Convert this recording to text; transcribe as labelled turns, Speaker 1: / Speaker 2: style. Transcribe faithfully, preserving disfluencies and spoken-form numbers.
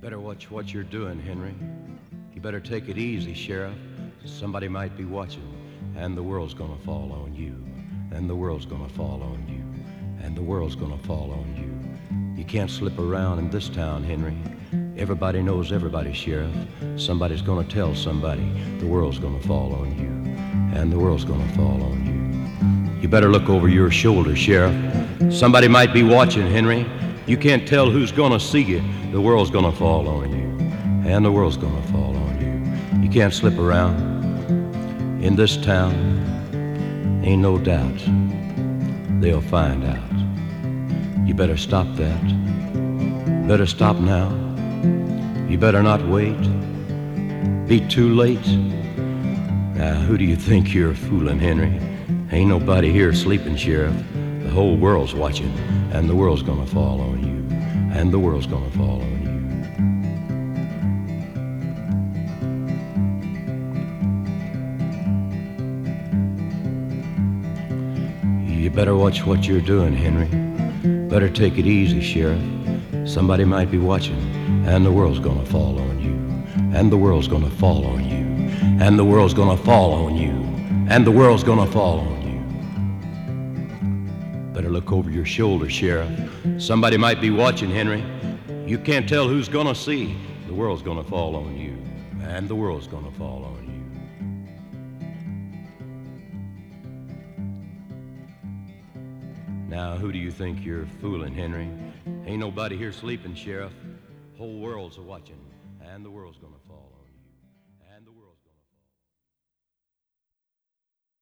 Speaker 1: better watch what you're doing, Henry. You better take it easy, Sheriff. Somebody might be watching, and the world's gonna fall on you. And the world's gonna fall on you. And the world's gonna fall on you. You can't slip around in this town, Henry. Everybody knows everybody, Sheriff. Somebody's gonna tell somebody. The world's gonna fall on you. And the world's gonna fall on you. You better look over your shoulder, Sheriff. Somebody might be watching, Henry. You can't tell who's gonna see you. The world's gonna fall on you. And the world's gonna fall on you. You can't slip around in this town. Ain't no doubt they'll find out. You better stop that. Better stop now. You better not wait. Be too late. Now, who do you think you're fooling, Henry? Ain't nobody here sleeping, Sheriff. The whole world's watching, and the world's gonna fall on you. And the world's gonna fall on you. You better watch what you're doing, Henry. Better take it easy, Sheriff. Somebody might be watching, and the world's gonna fall on you. And the world's gonna fall on you. And the world's gonna fall on you. And the world's gonna fall on you. Better look over your shoulder, Sheriff. Somebody might be watching, Henry. You can't tell who's gonna see. The world's gonna fall on you. And the world's gonna fall on you. Now, who do you think you're fooling, Henry? Ain't nobody here sleeping, Sheriff. Whole world's a watching, and the world's gonna fall.